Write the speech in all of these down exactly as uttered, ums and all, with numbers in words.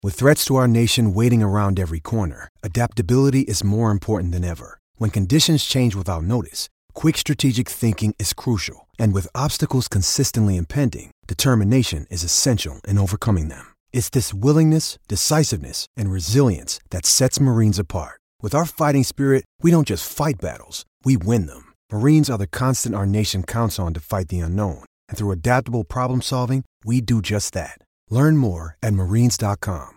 With threats to our nation waiting around every corner, adaptability is more important than ever. When conditions change without notice, quick strategic thinking is crucial. And with obstacles consistently impending, determination is essential in overcoming them. It's this willingness, decisiveness, and resilience that sets Marines apart. With our fighting spirit, we don't just fight battles, we win them. Marines are the constant our nation counts on to fight the unknown. And through adaptable problem solving, we do just that. Learn more at marines dot com.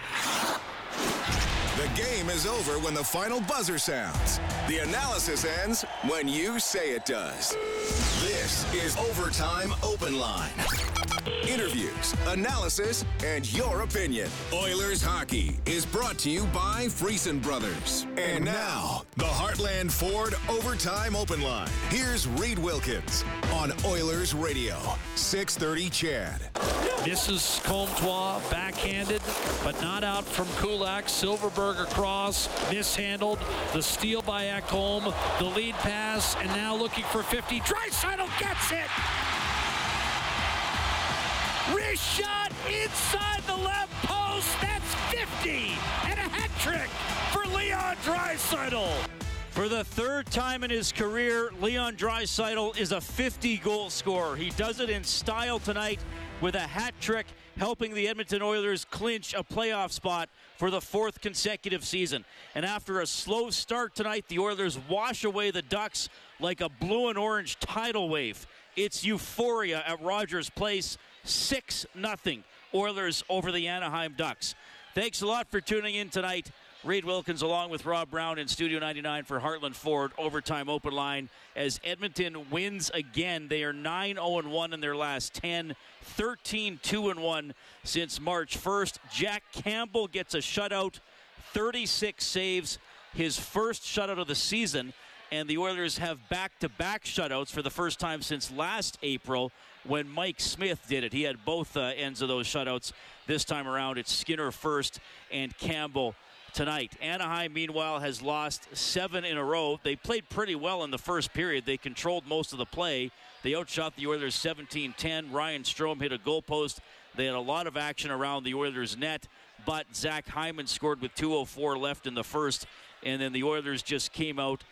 The game is over when the final buzzer sounds. The analysis ends when you say it does. This is Overtime Open Line. Interviews, analysis, and your opinion. Oilers hockey is brought to you by Friesen Brothers. And now, the Heartland Ford Overtime Open Line. Here's Reed Wilkins on Oilers Radio, six thirty C H A D. Misses Comtois, backhanded, but not out from Kulak. Silverberg across, mishandled. The steal by Ekholm, the lead pass, and now looking for fifty. Draisaitl gets it! Wrist shot inside the left post. That's fifty, and a hat trick for Leon Draisaitl. For the third time in his career, Leon Draisaitl is a fifty-goal scorer. He does it in style tonight with a hat trick, helping the Edmonton Oilers clinch a playoff spot for the fourth consecutive season. And after a slow start tonight, the Oilers wash away the Ducks like a blue and orange tidal wave. It's euphoria at Rogers Place. six nothing Oilers over the Anaheim Ducks. Thanks a lot for tuning in tonight. Reed Wilkins along with Rob Brown in Studio ninety-nine for Heartland Ford Overtime Open Line as Edmonton wins again. They are nine oh one in their last ten, thirteen two one since March first. Jack Campbell gets a shutout, thirty-six saves, his first shutout of the season, and the Oilers have back-to-back shutouts for the first time since last April when Mike Smith did it. He had both uh, ends of those shutouts. This time around, it's Skinner first and Campbell tonight. Anaheim, meanwhile, has lost seven in a row. They played pretty well in the first period. They controlled most of the play. They outshot the Oilers seventeen ten. Ryan Strome hit a goal post. They had a lot of action around the Oilers' net, but Zach Hyman scored with two oh four left in the first, and then the Oilers just came out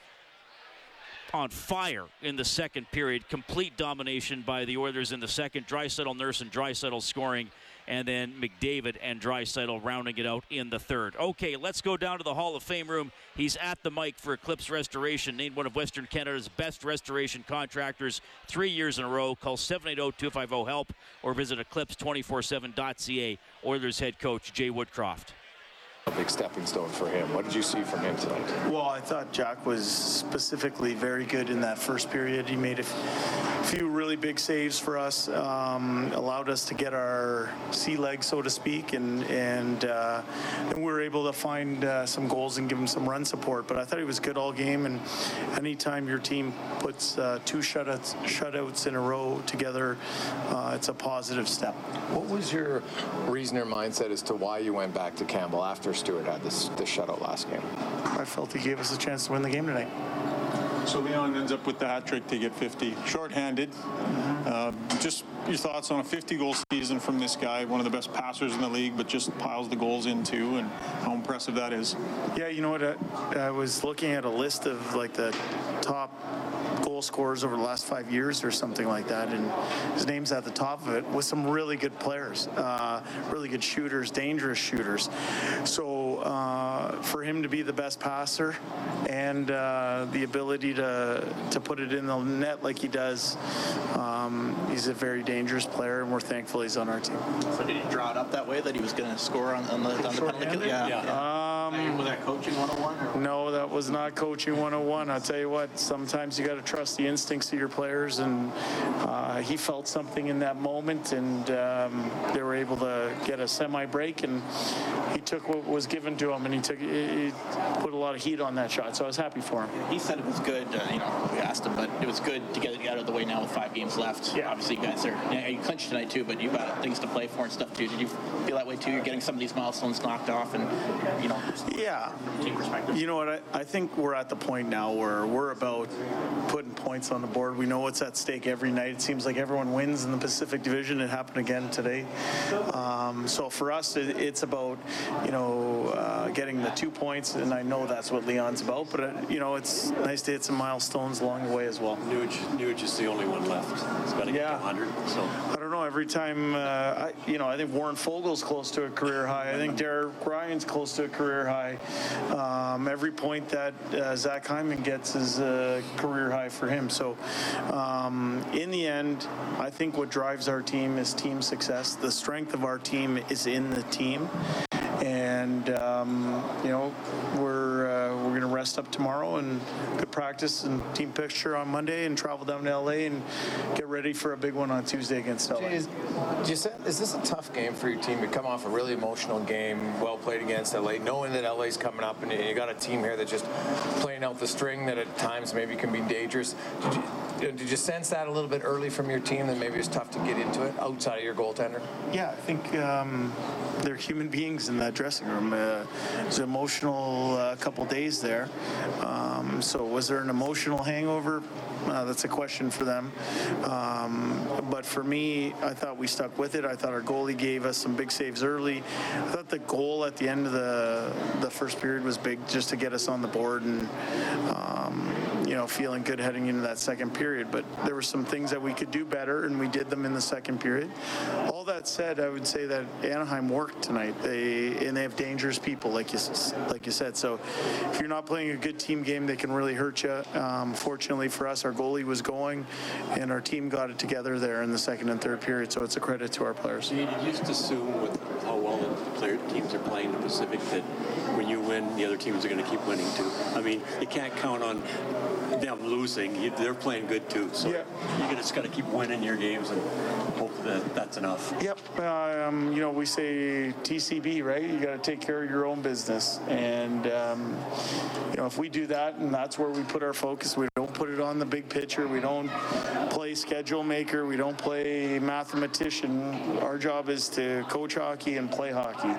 on fire in the second period. Complete domination by the Oilers in the second. Draisaitl, Nurse, and Draisaitl scoring, and then McDavid and Draisaitl rounding it out in the third. Okay, let's go down to the Hall of Fame room. He's at the mic for Eclipse Restoration, named one of Western Canada's best restoration contractors three years in a row. Call seven eight zero, two five zero, HELP or visit eclipse two four seven dot c a. Oilers head coach Jay Woodcroft. A big stepping stone for him. What did you see from him tonight? Well, I thought Jack was specifically very good in that first period. He made a f- few really big saves for us, um, allowed us to get our sea legs, so to speak, and and, uh, and we were able to find uh, some goals and give him some run support. But I thought he was good all game, and anytime your team puts uh, two shutouts, shutouts in a row together, uh, it's a positive step. What was your reason or mindset as to why you went back to Campbell after Stewart had this, this shutout last game? I felt he gave us a chance to win the game tonight. So Leon ends up with the hat trick to get fifty. Short-handed. Mm-hmm. Uh, just your thoughts on a fifty-goal season from this guy, one of the best passers in the league, but just piles the goals in too, and how impressive that is. Yeah, you know what? I, I was looking at a list of like the top goal scorers over the last five years or something like that, and his name's at the top of it with some really good players, uh, really good shooters, dangerous shooters. So uh, for him to be the best passer and uh, the ability to to put it in the net like he does, um, he's a very dangerous player, and we're thankful he's on our team. So did he draw it up that way that he was going to score on, on the, on the penalty kill? Yeah. yeah. Um, was that coaching one oh one? Or? No, that was not coaching one oh one. I'll tell you what, sometimes you got to trust the instincts of your players, and uh, he felt something in that moment, and um, they were able to get a semi-break, and he took what was given given to him, and he took he put a lot of heat on that shot. So I was happy for him. He said it was good. Uh, you know, we asked him, but it was good to get it out of the way now with five games left. Yeah. Obviously, you guys are yeah, you clinched tonight too, but you've got things to play for and stuff too. Did you feel that way too? You're getting some of these milestones knocked off, and you know, yeah. team perspective. You know what? I, I think we're at the point now where we're about putting points on the board. We know what's at stake every night. It seems like everyone wins in the Pacific Division. It happened again today. Um, so for us, it, it's about, you know, uh, getting the two points, and I know that's what Leon's about, but, uh, you know, it's nice to hit some milestones along the way as well. Nuge, Nuge is the only one left. He's got to get Yeah. to one hundred. So I don't know, every time, uh, I, you know, I think Warren Fogel's close to a career high. I think Derek Ryan's close to a career high. Um, every point that uh, Zach Hyman gets is a career high for him. So um, in the end, I think what drives our team is team success. The strength of our team is in the team. And, um, you know, we're uh, we're going to rest up tomorrow and good practice and team picture on Monday and travel down to L A and get ready for a big one on Tuesday against L A. Is, is this a tough game for your team to come off a really emotional game, well played against L A, knowing that L A's coming up and you got a team here that's just playing out the string that at times maybe can be dangerous? Did you, did you sense that a little bit early from your team that maybe it's tough to get into it outside of your goaltender? Yeah, I think um, they're human beings in that dressing room. Uh, it was an emotional uh, couple days there. Um, so was there an emotional hangover? Uh, that's a question for them. Um, but for me, I thought we stuck with it. I thought our goalie gave us some big saves early. I thought the goal at the end of the the first period was big, just to get us on the board and um, you know, feeling good heading into that second period. But there were some things that we could do better, and we did them in the second period. All that said, I would say that Anaheim worked tonight. They and they have dangerous people, like you like you said. So if you're not playing a good team game, they can really hurt you. Um, fortunately for us, our goalie was going, and our team got it together there in the second and third period. So it's a credit to our players. you used to assume with how well the player teams are playing in the Pacific that when you win, the other teams are going to keep winning too. I mean, you can't count on them losing. You, they're playing good too. So yeah. you just got to keep winning your games and hope that that's enough. Yep. Um, you know, we say T C B, right? You got to take care of your own business. And, um, you know, if we do that and that's where we put our focus, we don't put it on the big picture. We don't play schedule maker. We don't play mathematician. Our job is to coach hockey and play hockey.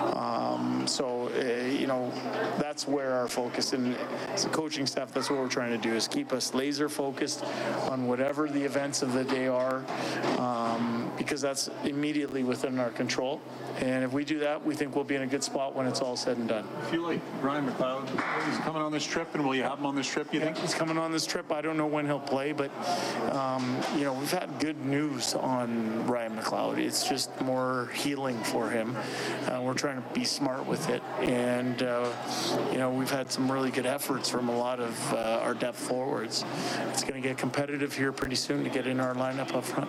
Um, so, uh, you know, that's where our focus, and as a coaching staff, that's what we're trying to do, is keep us laser focused on whatever the events of the day are, um, because that's immediately within our control. And if we do that, we think we'll be in a good spot when it's all said and done. I feel like Ryan McLeod is coming on this trip, and will you have him on this trip, you think? He's coming on this trip. I don't know when he'll play, but, um, you know, we've had good news on Ryan McLeod. It's just more healing for him. Uh, we're trying to be smart with it. And, uh, you know, we've had some really good efforts from a lot of uh, our depth forwards. It's going to get competitive here pretty soon to get in our lineup up front.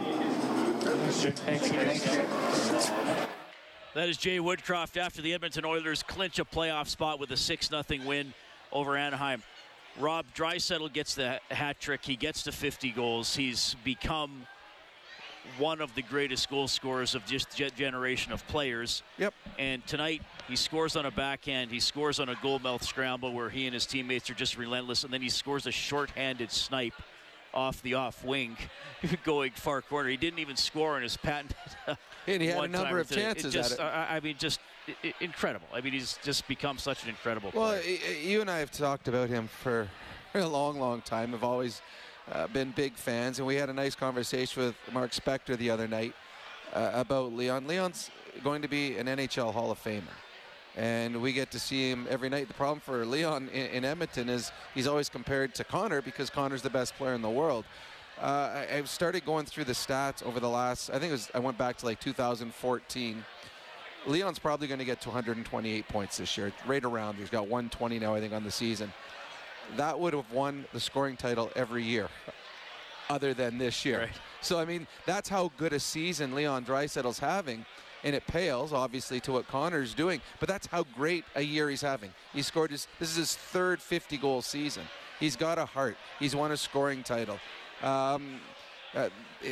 Thanks. Thanks. That is Jay Woodcroft after the Edmonton Oilers clinch a playoff spot with a six nothing win over Anaheim. Rob Draisaitl gets the hat trick. He gets to fifty goals. He's become one of the greatest goal scorers of just that generation of players. Yep. And tonight he scores on a backhand. He scores on a goal mouth scramble where he and his teammates are just relentless. And then he scores a shorthanded snipe off the off wing going far corner. He didn't even score on his patented and he had a number of chances just, at it. I, I mean, just I- incredible. I mean, he's just become such an incredible well, player. Well, you and I have talked about him for a long, long time. I've always uh, been big fans, and we had a nice conversation with Mark Spector the other night uh, about Leon. Leon's going to be an N H L Hall of Famer, and we get to see him every night. The problem for Leon in, in Edmonton is he's always compared to Connor because Connor's the best player in the world. Uh, I, I've started going through the stats over the last, I think it was, I went back to like two thousand fourteen. Leon's probably going to get to one hundred twenty-eight points this year, right around. He's got one twenty now, I think, on the season. That would have won the scoring title every year, other than this year. Right. So, I mean, that's how good a season Leon Draisaitl's having. And it pales, obviously, to what Connor's doing. But that's how great a year he's having. He scored his, this is his third fifty-goal season. He's got a heart. He's won a scoring title. Um, uh,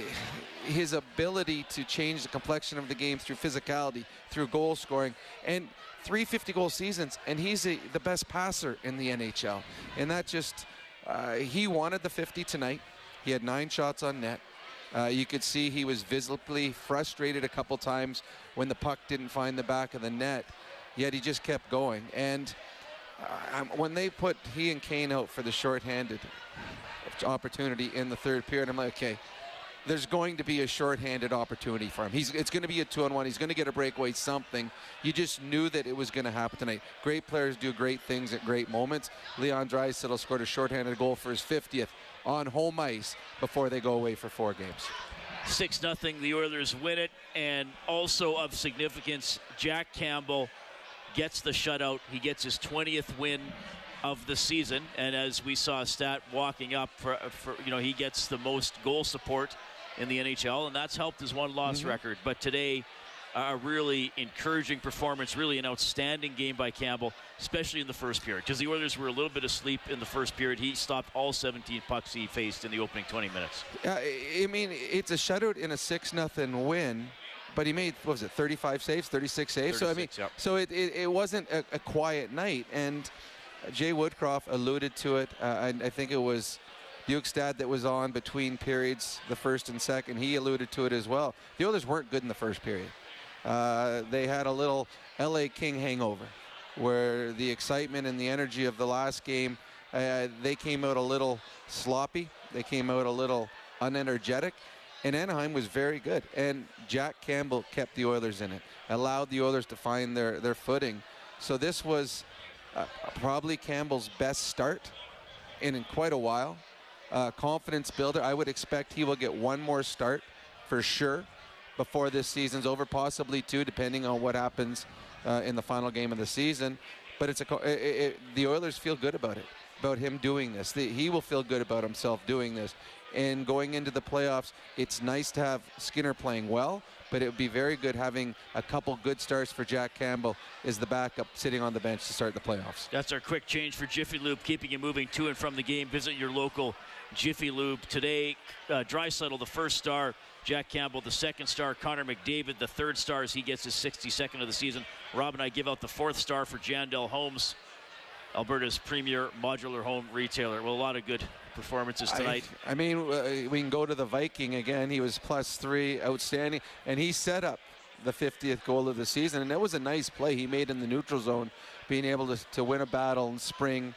his ability to change the complexion of the game through physicality, through goal scoring, and three fifty-goal seasons, and he's a, the best passer in the N H L. And that just, uh, he wanted the fifty tonight. He had nine shots on net. Uh, you could see he was visibly frustrated a couple times when the puck didn't find the back of the net, yet he just kept going. And uh, when they put he and Kane out for the shorthanded opportunity in the third period, I'm like, okay, there's going to be a shorthanded opportunity for him. He's, it's going to be a two-on-one. He's going to get a breakaway, something. You just knew that it was going to happen tonight. Great players do great things at great moments. Leon Draisaitl scored a shorthanded goal for his fiftieth on home ice before they go away for four games. six nothing, the Oilers win it, and also of significance, Jack Campbell gets the shutout. He gets his twentieth win of the season, and as we saw a stat walking up, for, for you know, he gets the most goal support in the N H L, and that's helped his one-loss mm-hmm. record. But today, a really encouraging performance, really an outstanding game by Campbell, especially in the first period, because the Oilers were a little bit asleep in the first period. He stopped all seventeen pucks he faced in the opening twenty minutes. Uh, I mean, it's a shutout in a six nothing win, but he made, what was it, thirty-five saves, thirty-six saves? thirty-six, so, I mean, yep. so it, it, it wasn't a, a quiet night, and Jay Woodcroft alluded to it. Uh, I, I think it was Bukestad that was on between periods, the first and second. He alluded to it as well. The Oilers weren't good in the first period. Uh, they had a little L A King hangover where the excitement and the energy of the last game, uh, they came out a little sloppy. They came out a little unenergetic. And Anaheim was very good. And Jack Campbell kept the Oilers in it, allowed the Oilers to find their, their footing. So this was uh, probably Campbell's best start in, in quite a while. Uh, confidence builder. I would expect he will get one more start for sure before this season's over, possibly two, depending on what happens uh, in the final game of the season. But it's a, it, it, the Oilers feel good about it, about him doing this. The, he will feel good about himself doing this. And going into the playoffs, it's nice to have Skinner playing well, but it would be very good having a couple good starts for Jack Campbell as the backup sitting on the bench to start the playoffs. That's our quick change for Jiffy Lube, keeping you moving to and from the game. Visit your local Jiffy Lube today. Uh, Draisaitl, the first star. Jack Campbell, the second star. Connor McDavid, the third star, as he gets his sixty-second of the season. Rob and I give out the fourth star for Jandel Homes, Alberta's premier modular home retailer. Well, a lot of good performances tonight. I, I mean, uh, we can go to the Viking again. He was plus three, outstanding, and he set up the fiftieth goal of the season, and that was a nice play he made in the neutral zone, being able to, to win a battle and spring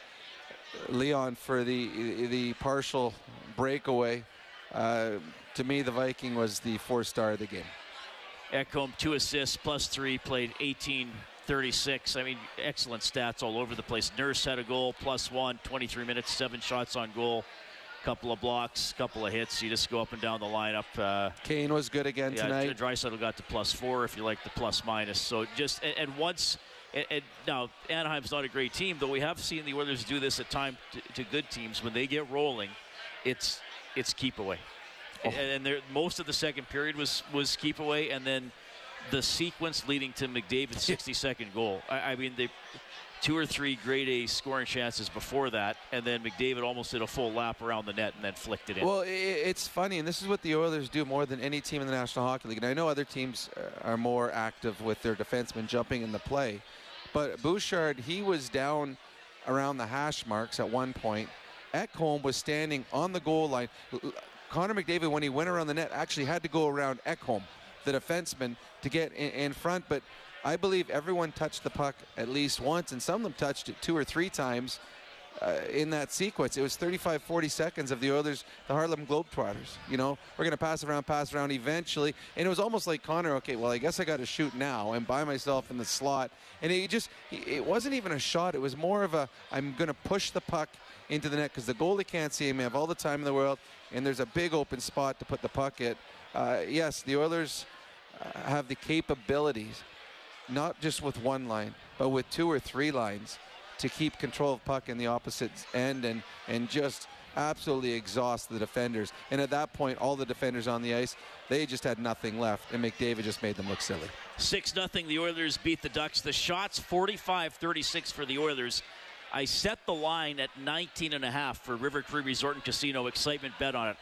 Leon for the the partial breakaway. Uh, to me, the Viking was the four-star of the game. Ekholm, two assists, plus three, played eighteen thirty-six. I mean, excellent stats all over the place. Nurse had a goal, plus one, twenty-three minutes, seven shots on goal, couple of blocks, couple of hits. You just go up and down the lineup. Uh, Kane was good again yeah, tonight. Draisaitl got to plus four, if you like the plus minus. So just, and, and once, and, and now Anaheim's not a great team, though we have seen the Oilers do this at times to, to good teams. When they get rolling, it's it's keep away. Oh. And, and most of the second period was, was keep away, and then the sequence leading to McDavid's sixty-second goal. I, I mean, they two or three grade A scoring chances before that, and then McDavid almost did a full lap around the net and then flicked it in. Well, it's funny, and this is what the Oilers do more than any team in the National Hockey League. And I know other teams are more active with their defensemen jumping in the play, but Bouchard, he was down around the hash marks at one point. Ekholm was standing on the goal line. Connor McDavid, when he went around the net, actually had to go around Ekholm, the defenseman, to get in, in front. But I believe everyone touched the puck at least once, and some of them touched it two or three times uh, in that sequence. It was thirty-five, forty seconds of the Oilers, the Harlem Globetrotters. You know, we're going to pass around, pass around eventually. And it was almost like Connor, okay, well, I guess I got to shoot now and buy myself in the slot. And it just, it wasn't even a shot. It was more of a, I'm going to push the puck into the net because the goalie can't see him. They have all the time in the world, and there's a big open spot to put the puck at. Uh, yes, the Oilers uh, have the capabilities, not just with one line, but with two or three lines, to keep control of puck in the opposite end and, and just absolutely exhaust the defenders. And at that point, all the defenders on the ice, they just had nothing left, and McDavid just made them look silly. six nothing, the Oilers beat the Ducks. The shots, forty-five thirty-six for the Oilers. I set the line at nineteen and a half for River Cree Resort and Casino. Excitement bet on it.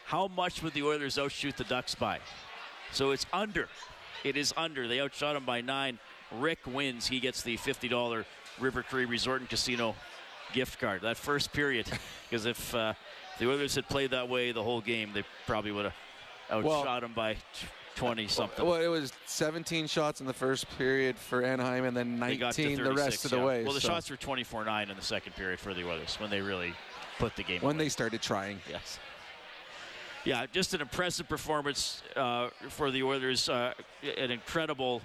how much would the Oilers outshoot the Ducks by? So it's under. It is under. They outshot them by nine. Rick wins. He gets the fifty dollars River Cree Resort and Casino gift card. That first period, because if uh, the Oilers had played that way the whole game, they probably would have outshot well, them by twenty something. Well, it was seventeen shots in the first period for Anaheim, and then nineteen the rest of the yeah. way. Well, the so. shots were twenty-four nine in the second period for the Oilers when they really put the game When away. they started trying. Yes. Yeah, just an impressive performance uh, for the Oilers. Uh, an incredible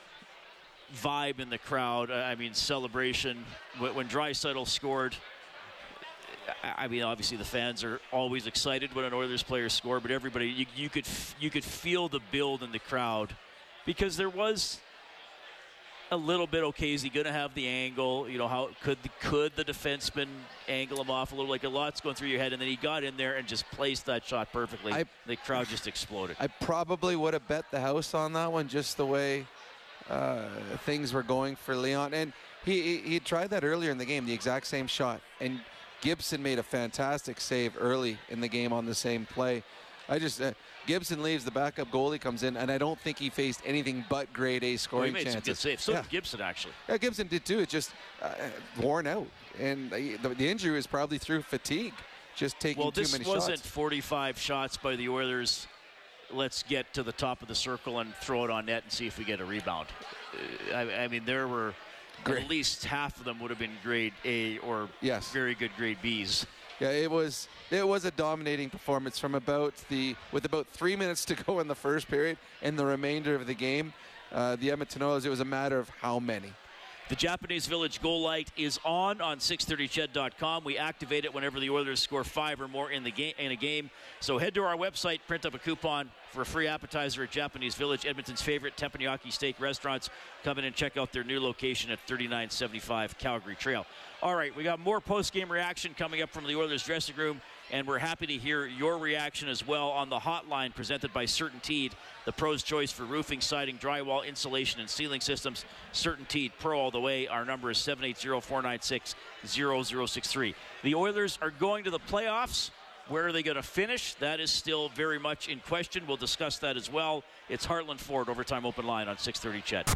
vibe in the crowd. I mean, celebration. When Draisaitl scored, I mean, obviously the fans are always excited when an Oilers player scored, but everybody, you, you could you could feel the build in the crowd because there was a little bit, okay, is he going to have the angle? You know, how could the, could the defenseman angle him off a little? Like a lot's going through your head, and then he got in there and just placed that shot perfectly. I, the crowd just exploded. I probably would have bet the house on that one, just the way uh, things were going for Leon. And he, he he tried that earlier in the game, the exact same shot. And Gibson made a fantastic save early in the game on the same play. I just uh, Gibson leaves, the backup goalie comes in, and I don't think he faced anything but grade A scoring well, he made chances. Some good saves. So yeah. did Gibson, actually. Yeah, Gibson did too. It's just uh, worn out, and the, the injury was probably through fatigue, just taking well, too many shots. Well, this wasn't forty-five shots by the Oilers. Let's get to the top of the circle and throw it on net and see if we get a rebound. Uh, I, I mean, there were Great. At least half of them would have been grade A or yes. very good grade Bs. Yeah, it was it was a dominating performance from about the with about three minutes to go in the first period and the remainder of the game. Uh, the Edmonton Oilers, it was a matter of how many. The Japanese Village goal light is on on six thirty ched dot com. We activate it whenever the Oilers score five or more in the game in a game. So head to our website, print up a coupon for a free appetizer at Japanese Village, Edmonton's favorite teppanyaki steak restaurants. Come in and check out their new location at thirty-nine seventy-five Calgary Trail. All right, we got more post-game reaction coming up from the Oilers dressing room, and we're happy to hear your reaction as well on the hotline presented by CertainTeed, the pro's choice for roofing, siding, drywall, insulation, and ceiling systems. CertainTeed, pro all the way. Our number is seven eight zero, four nine six, zero zero six three. The Oilers are going to the playoffs. Where are they going to finish? That is still very much in question. We'll discuss that as well. It's Heartland Ford Overtime Open Line on six thirty Ched.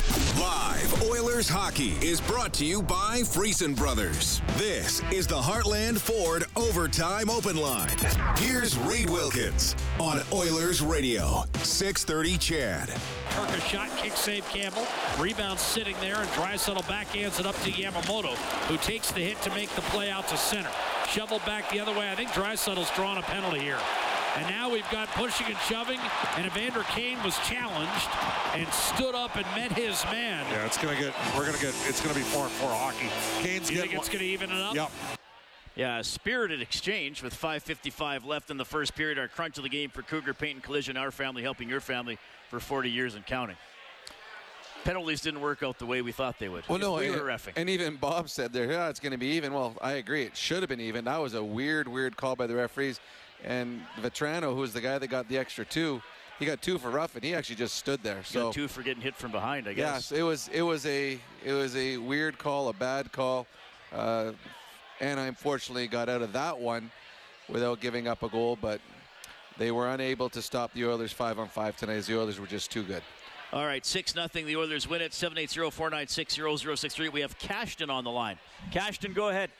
Live Oilers hockey is brought to you by Friesen Brothers. This is the Heartland Ford Overtime Open Line. Here's Reed Wilkins on Oilers Radio, six thirty Ched. Kirk shot, kick save Campbell. Rebound sitting there, and Draisaitl backhands it up to Yamamoto, who takes the hit to make the play out to center. Shoveled back the other way. I think Draisaitl's drawn a penalty here. And now we've got pushing and shoving, and Evander Kane was challenged and stood up and met his man. Yeah, it's gonna get. We're gonna get. It's gonna be four and four hockey. Kane's you getting. think it's gonna even it up? Yep. Yeah, a spirited exchange with five fifty-five left in the first period. Our crunch of the game for Cougar Paint and Collision, our family helping your family for forty years and counting. Penalties didn't work out the way we thought they would. Well, no, we and, were reffing. And even Bob said there, yeah, it's going to be even. Well, I agree. It should have been even. That was a weird, weird call by the referees. And Vetrano, who was the guy that got the extra two, he got two for roughing. He actually just stood there. So got two for getting hit from behind, I guess. Yes, it was. It was a. It was a weird call, a bad call, uh, and I unfortunately got out of that one without giving up a goal. But they were unable to stop the Oilers five on five tonight. As the Oilers were just too good. All right, six nothing. The Oilers win it. seven eight zero, four nine six, zero zero six three. We have Cashton on the line. Cashton, go ahead.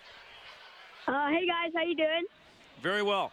Uh, hey, guys. How you doing? Very well.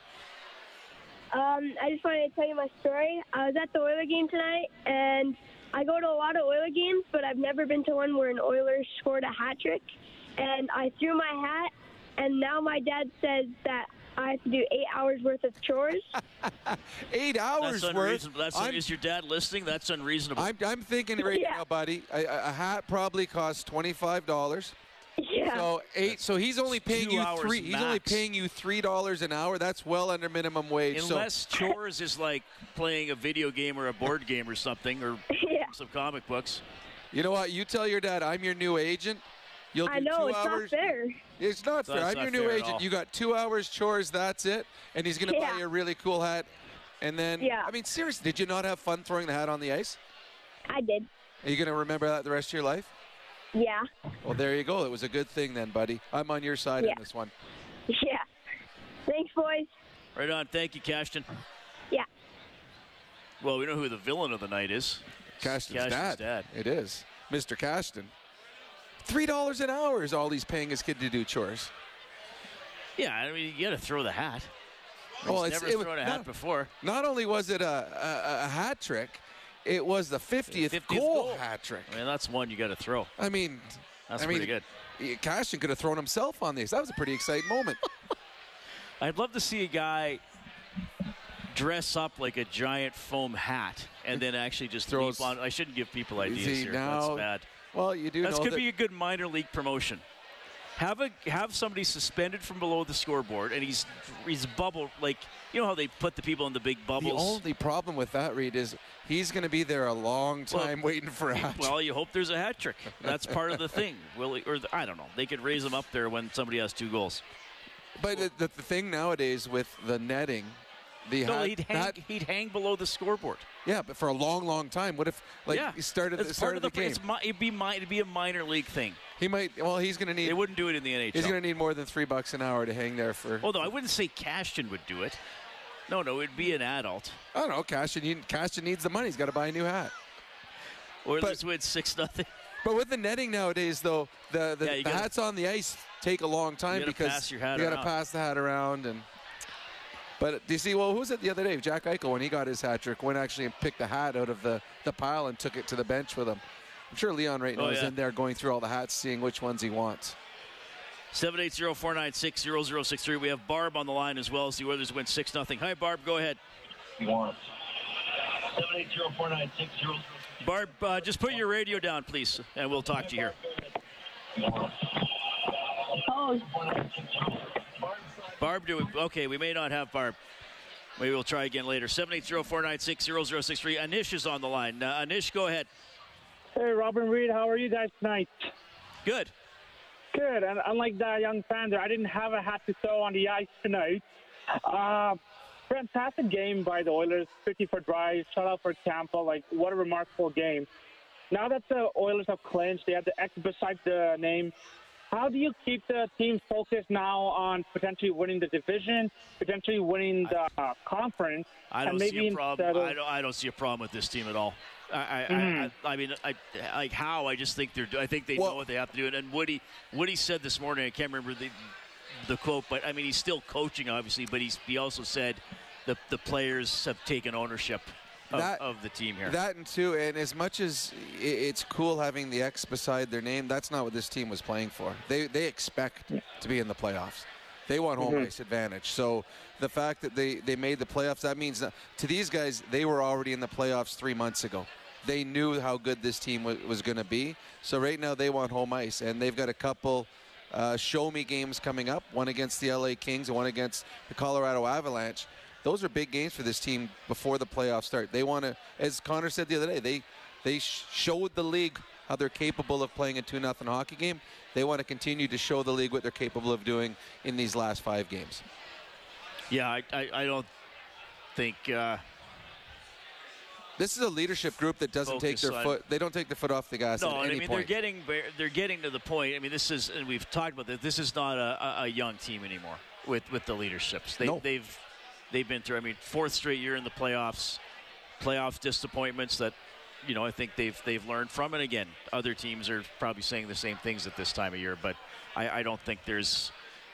Um, I just wanted to tell you my story. I was at the Oiler game tonight, and I go to a lot of Oiler games, but I've never been to one where an Oiler scored a hat trick. And I threw my hat, and now my dad says that I have to do eight hours worth of chores. Eight hours That's worth? unreasonable. That's un- is your dad listening? That's unreasonable. I'm, I'm thinking right Yeah. now, buddy, a, a hat probably costs twenty-five dollars. Yeah. So eight. So he's only paying two you hours three. He's max. only paying you three dollars an hour. That's well under minimum wage. Unless so, chores is like playing a video game or a board game or something, or Yeah. some comic books. you know what? You tell your dad, I'm your new agent. You'll do I know, two it's hours. not fair. It's not That's fair. I'm not your new fair at agent. all. You got two hours chores. That's it. And he's going to buy Yeah. you a really cool hat. And then, Yeah. I mean, seriously, did you not have fun throwing the hat on the ice? I did. Are you going to remember that the rest of your life? Yeah. Well, there you go. It was a good thing then, buddy. I'm on your side Yeah. on this one. Yeah. Thanks, boys. Right on. Thank you, Cashton. Yeah. Well, we know who the villain of the night is. Cashton's, Cashton's dad. dad. It is. Mister Cashton. three dollars an hour is all he's paying his kid to do chores. Yeah, I mean, you got to throw the hat. He's Well, it's, never it, thrown a not, hat before. Not only was it a, a, a hat trick, it was the fiftieth, fiftieth goal, goal hat trick. I mean, that's one you got to throw. I mean, That's I mean, pretty good. Cashton could have thrown himself on these. That was a pretty exciting moment. I'd love to see a guy dress up like a giant foam hat and then actually just Throws- leap on. I shouldn't give people ideas See, here. now- That's bad. Well, you do That know could that be a good minor league promotion. Have a have somebody suspended from below the scoreboard, and he's he's bubble like you know how they put the people in the big the bubbles. only problem with that, Reed, is he's going to be there a long time Well, waiting for a hat. Well, you hope there's a hat trick. That's part of the thing. Will he, or the, I don't know. They could raise him up there when somebody has two goals. But the, the, the thing nowadays with the netting, the No, hat, he'd hang, hat- he'd hang below the scoreboard. yeah, but for a long, long time. What if, like, yeah, he started It's the part start of of the, game? It's, mi- it'd be mi- it'd be a minor league thing. He might. Well, he's going to need. They wouldn't do it in the N H L. He's going to need more than three bucks an hour to hang there for. Although I wouldn't say Cashton would do it. No, no, it'd be an adult. I don't know. Cashton, need, Cashton needs the money. He's got to buy a new hat. Or But- let's win six nothing. But with the netting nowadays, though, the the, Yeah, you the gotta- hats on the ice take a long time gotta because pass your hat you got to around. pass the hat around. And but do you see? Well, who was it the other day? Jack Eichel, when he got his hat trick, went actually and picked the hat out of the, the pile and took it to the bench with him. I'm sure Leon right now Oh, is yeah. in there going through all the hats, seeing which ones he wants. seven eight zero, four nine six, zero zero six three. We have Barb on the line as well as the Oilers win six nothing. Hi, Barb. Go ahead. seven eight zero, four nine six, zero zero six three. Barb, uh, just put your radio down, please, and we'll talk to you here. Oh, Barb, do we, okay, we may not have Barb. Maybe we'll try again later. seven eight zero, four nine six, zero zero six three. Anish is on the line. Uh, Anish, go ahead. Hey, Robin Reed, how are you guys tonight? Good. Good. And unlike that young fan there, I didn't have a hat to throw on the ice tonight. Uh, fantastic game by the Oilers. fifty-foot drive, shutout for Tampa. Like, what a remarkable game. Now that the Oilers have clinched, they have the X beside the name. How do you keep the team focused now on potentially winning the division, potentially winning the uh, conference? I don't and maybe see a problem. instead of- I don't. I don't see a problem with this team at all. I, I, Mhm. I, I mean, I, like how? I just think they're. I think they Well- know what they have to do. And, and Woody, Woody said this morning. I can't remember the, the quote, but I mean, he's still coaching, obviously. But he's. He also said the the players have taken ownership of, That- of the team here. That and two, and as much as i- it's cool having the X beside their name, that's not what this team was playing for. They they expect to be in the playoffs. They want home Mhm. ice advantage. So the fact that they, they made the playoffs, that means that to these guys, they were already in the playoffs three months ago. They knew how good this team was, was going to be. So right now they want home ice, and they've got a couple uh, show-me games coming up, one against the L A Kings and one against the Colorado Avalanche. Those are big games for this team before the playoffs start. They want to, as Connor said the other day, they they sh- showed the league how they're capable of playing a two nothing hockey game. They want to continue to show the league what they're capable of doing in these last five games. yeah, I, I, I don't think. Uh, This is a leadership group that doesn't take Focus their on- foot. They don't take the foot off the gas No, at and I any mean point. they're getting they're getting to the point. I mean, this is and we've talked about this. This is not a, a, a young team anymore with, with the leaderships. They, No. They've they've been through. I mean, fourth straight year in the playoffs, playoff disappointments that you know I think they've they've learned from. And again, other teams are probably saying the same things at this time of year. But I, I don't think there's.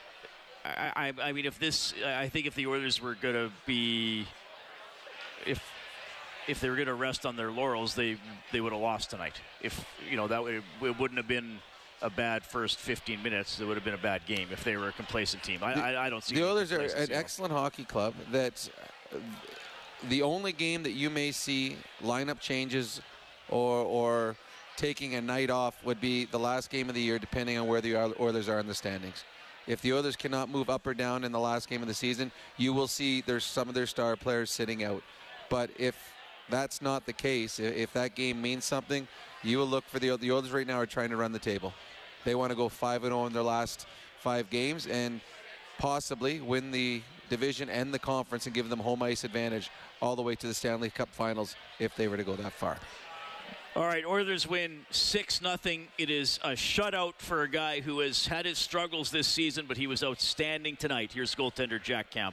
I, I I mean, if this, I think if the Oilers were going to be, if. If they were going to rest on their laurels, they they would have lost tonight. If you know that would it wouldn't have been a bad first fifteen minutes. It would have been a bad game if they were a complacent team. I The- I, I don't see the any Oilers are an complacency at all. excellent hockey club. That uh, the only game that you may see lineup changes or or taking a night off would be the last game of the year, depending on where the Oilers are in the standings. If the Oilers cannot move up or down in the last game of the season, you will see there's some of their star players sitting out. But if that's not the case, i- if that game means something, you will look for the the Oilers right now are trying to run the table. They want to go five and oh in their last five games and possibly win the division and the conference and give them home ice advantage all the way to the Stanley Cup Finals if they were to go that far. All right, Oilers win six nothing. It is a shutout for a guy who has had his struggles this season, but he was outstanding tonight. Here's goaltender Jack Campbell.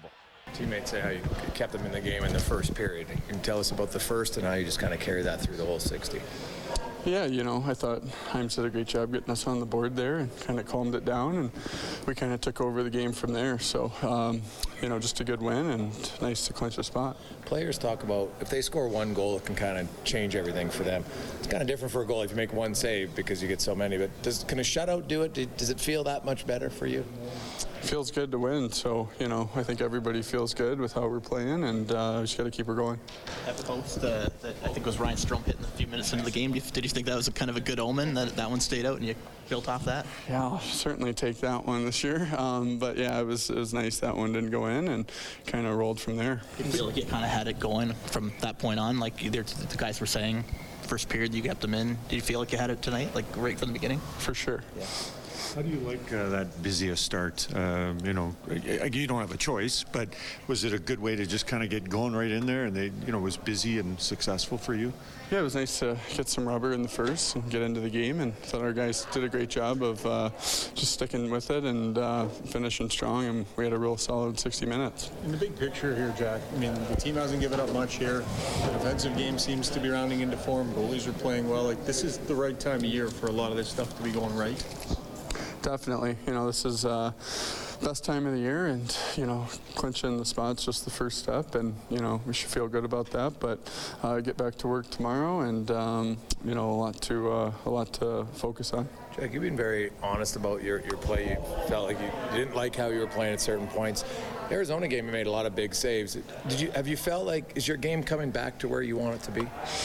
Teammates say how you kept them in the game in the first period. You can tell us about the first and how you just kind of carry that through the whole sixty. Yeah, you know, I thought Hyams did a great job getting us on the board there and kind of calmed it down, and we kind of took over the game from there. So, um, you know, just a good win and nice to clinch a spot. Players talk about if they score one goal, it can kind of change everything for them. It's kind of different for a goal if you make one save because you get so many. But does can a shutout do it? Does it feel that much better for you? It feels good to win. So, you know, I think everybody feels good with how we're playing, and uh, we just got to keep her going. That post, uh, that I think was Ryan Strome hitting a few minutes into the game. Did you think that was a kind of a good omen that that one stayed out and you built off that? Yeah, I'll certainly take that one this year. Um, but yeah, it was it was nice that one didn't go in and kind of rolled from there. Did you feel like you kind of had it going from that point on? Like either the guys were saying, first period you kept them in. Did you feel like you had it tonight, like right from the beginning? For sure. Yeah. How do you like uh, that busy a start? Um, you know, you don't have a choice, but was it a good way to just kind of get going right in there, and they, you know, was busy and successful for you? Yeah, it was nice to get some rubber in the first and get into the game, and thought our guys did a great job of uh, just sticking with it and uh, finishing strong, and we had a real solid sixty minutes. In the big picture here, Jack, I mean, the team hasn't given up much here. The defensive game seems to be rounding into form. Goalies are playing well. Like, this is the right time of year for a lot of this stuff to be going right. Definitely. You know, this is uh, best time of the year, and, you know, clinching the spot's just the first step, and, you know, we should feel good about that, but uh, get back to work tomorrow, and, um, you know, a lot to uh, a lot to focus on. Jack, you've been very honest about your, your play. You felt like you, you didn't like how you were playing at certain points. The Arizona game, you made a lot of big saves. Did you have you felt like, is your game coming back to where you want it to be?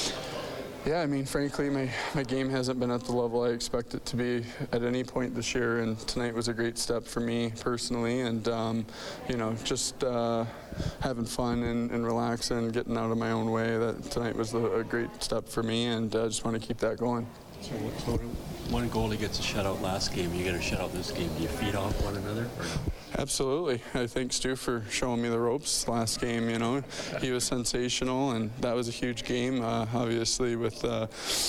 Yeah, I mean, frankly, my, my game hasn't been at the level I expect it to be at any point this year, and tonight was a great step for me personally, and, um, you know, just uh, having fun and, and relaxing, getting out of my own way. That tonight was a, a great step for me, and I uh, just want to keep that going. So, so one goalie gets a shutout last game, you get a shutout this game. Do you feed off one another or no? Absolutely. I thank Stu for showing me the ropes last game. You know, he was sensational, and that was a huge game, uh, obviously, with uh,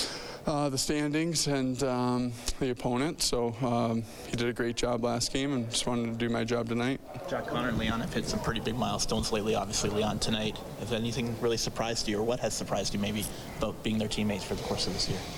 uh, the standings and um, the opponent. So um, he did a great job last game, and just wanted to do my job tonight. Jack Connor and Leon have hit some pretty big milestones lately. Obviously, Leon tonight. Has anything really surprised you, or what has surprised you maybe about being their teammates for the course of this year?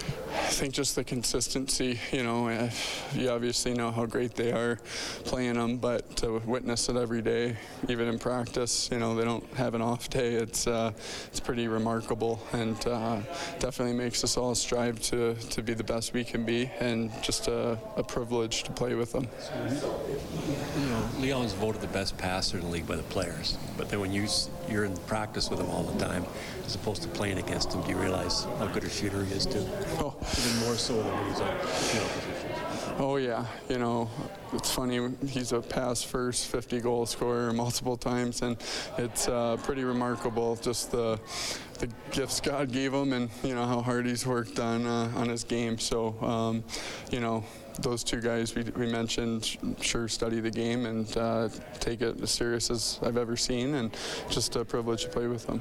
I think just the consistency, you know, uh, you obviously know how great they are playing them, but to witness it every day, even in practice, you know, they don't have an off day. It's uh, it's pretty remarkable, and uh, definitely makes us all strive to, to be the best we can be, and just a, a privilege to play with them. So, you know, Leon's voted the best passer in the league by the players, but then when you, you're in practice with him all the time, as opposed to playing against him, do you realize how good a shooter he is too? Oh. Even more so than when he's on field positions. Oh yeah, you know, it's funny, he's a pass first fifty goal scorer multiple times, and it's uh, pretty remarkable just the the gifts God gave him, and you know how hard he's worked on uh, on his game. So um, you know, those two guys we, we mentioned sure study the game and uh, take it as serious as I've ever seen, and just a privilege to play with them.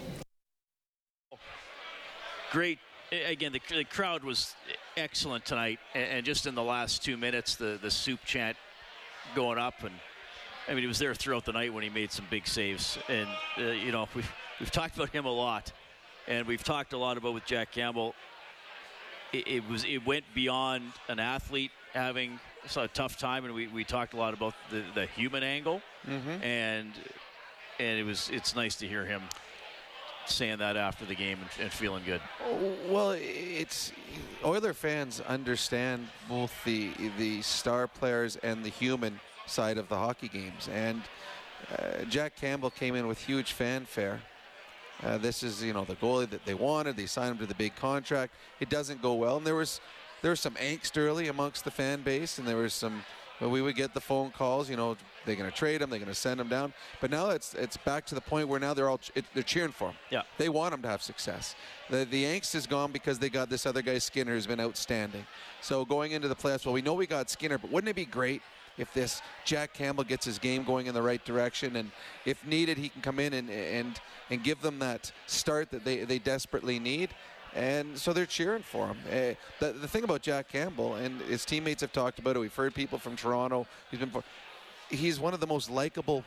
Great. Again, the, the crowd was excellent tonight, and, and just in the last two minutes, the, the soup chant going up, and I mean, he was there throughout the night when he made some big saves, and uh, you know, we've, we've talked about him a lot, and we've talked a lot about with Jack Campbell. It, it was it went beyond an athlete having a tough time, and we, we talked a lot about the, the human angle, mm-hmm. and and it was it's nice to hear him saying that after the game and, and feeling good. Well, it's Oiler fans understand both the the star players and the human side of the hockey games, and uh, Jack Campbell came in with huge fanfare. Uh, this is, you know, the goalie that they wanted. They signed him to the big contract. It doesn't go well, and there was there was some angst early amongst the fan base, and there was some. Well, we would get the phone calls, you know, they're going to trade him, they're going to send him down. But now it's it's back to the point where now they're all it, they're cheering for him. Yeah. They want him to have success. The the angst is gone because they got this other guy, Skinner, who's been outstanding. So going into the playoffs, well, we know we got Skinner, but wouldn't it be great if this Jack Campbell gets his game going in the right direction, and if needed, he can come in and and and give them that start that they, they desperately need. And so they're cheering for him. Uh, the, the thing about Jack Campbell, and his teammates have talked about it, we've heard people from Toronto, he's been, he's one of the most likable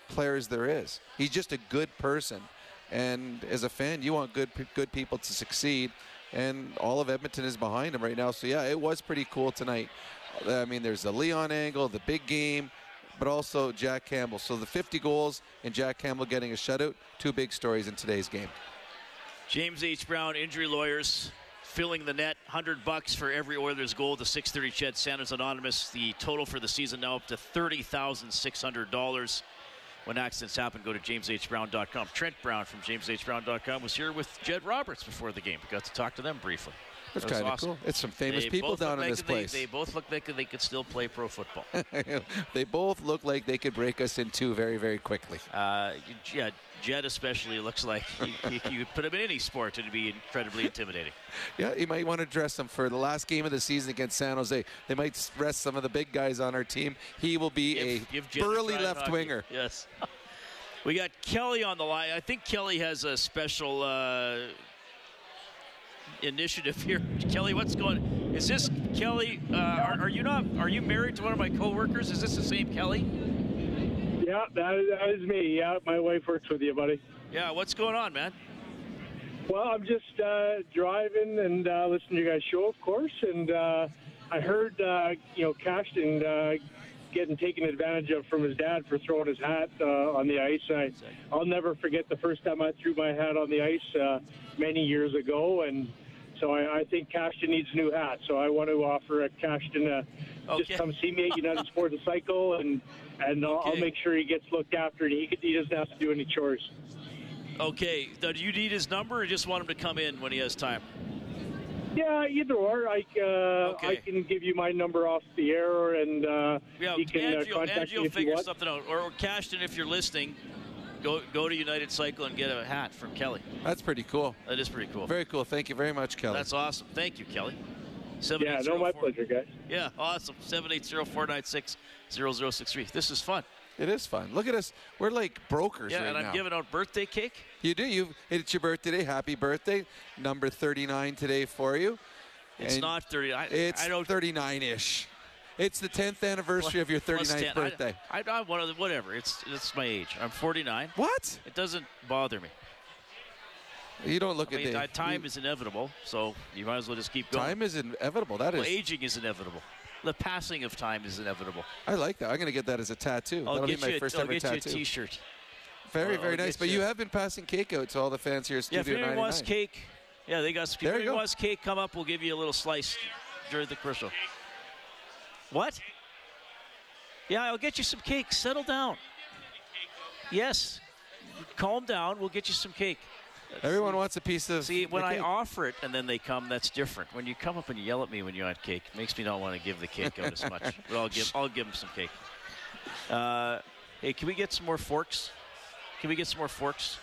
players there is. He's just a good person. And as a fan, you want good good people to succeed. And all of Edmonton is behind him right now. So, yeah, it was pretty cool tonight. I mean, there's the Leon angle, the big game, but also Jack Campbell. So the fifty goals and Jack Campbell getting a shutout, two big stories in today's game. James H. Brown, injury lawyers, filling the net. one hundred bucks for every Oilers goal. The six thirty Ched Sanders Anonymous. The total for the season now up to thirty thousand six hundred dollars. When accidents happen, go to james h brown dot com. Trent Brown from james h brown dot com was here with Jed Roberts before the game. We got to talk to them briefly. That's that kind of awesome. Cool. It's some famous they people down in this they, place. They both look like they could still play pro football. They both look like they could break us in two very, very quickly. Uh, yeah, Jed especially looks like you, you, you put him in any sport and it'd be incredibly intimidating. Yeah, you might want to dress him for the last game of the season against San Jose. They might rest some of the big guys on our team. He will be give, a give burly left winger. Yes. We got Kelly on the line. I think Kelly has a special uh, initiative here. Kelly, what's going on? Is this Kelly? Uh, are, are you not? Are you married to one of my coworkers? Is this the same Kelly? Yeah, that is, that is me. Yeah, my wife works with you, buddy. Yeah, what's going on, man? Well, I'm just uh, driving and uh, listening to you guys' show, of course. And uh, I heard, uh, you know, Cashton uh, getting taken advantage of from his dad for throwing his hat uh, on the ice. I, I'll never forget the first time I threw my hat on the ice uh, many years ago, and so I, I think Cashton needs a new hat. So I want to offer a Cashton uh, okay. just come see me at United Sports Cycle, and and I'll, okay. I'll make sure he gets looked after, and he, he doesn't have to do any chores. Okay. Do you need his number, or just want him to come in when he has time? Yeah, either or. I, uh, okay. I can give you my number off the air, and uh, yeah, you can Angie, uh, contact Angie me will if figure you want. something out. Or Cashton, if you're listening, go go to United Cycle and get a hat from Kelly. That's pretty cool. That is pretty cool. Very cool. Thank you very much, Kelly. That's awesome. Thank you, Kelly. Yeah, no, my pleasure, guys. Yeah, awesome. seven eight zero, four nine six, zero zero six three. This is fun. It is fun. Look at us. We're like brokers yeah, right now. Yeah, and I'm giving out birthday cake. You do. You It's your birthday today. Happy birthday. Number thirty-nine today for you. It's and not thirty. I, it's I don't thirty-nine-ish. It's the tenth anniversary of your thirty-ninth birthday. I, I, I one of the, whatever. It's it's my age. I'm forty-nine. What? It doesn't bother me. You don't look I at mean, the time you, is inevitable, so you might as well just keep going. Time is inevitable. That well, is. Aging is inevitable. The passing of time is inevitable. I like that. I'm going to get that as a tattoo. I'll That'll get be my you first a, ever I'll get tattoo. you a T-shirt. Very, I'll, very I'll nice. But you. you have been passing cake out to all the fans here at Yeah, Studio if anyone ninety-nine. wants cake, yeah, they got. If there anyone you go. wants cake, come up. We'll give you a little slice during the commercial. What? Yeah, I'll get you some cake. Settle down. Yes. Calm down. We'll get you some cake. Everyone wants a piece of See, when the I cake. offer it and then they come, that's different. When you come up and you yell at me when you want cake, it makes me not want to give the cake out as much. But I'll give, I'll give them some cake. Uh, hey, can we get some more forks? Can we get some more forks?